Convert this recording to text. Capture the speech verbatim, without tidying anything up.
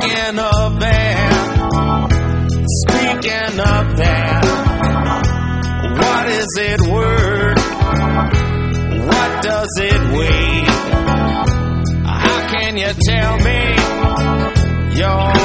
Speaking of that, speaking of that, what is it worth? What does it weigh? How can you tell me you're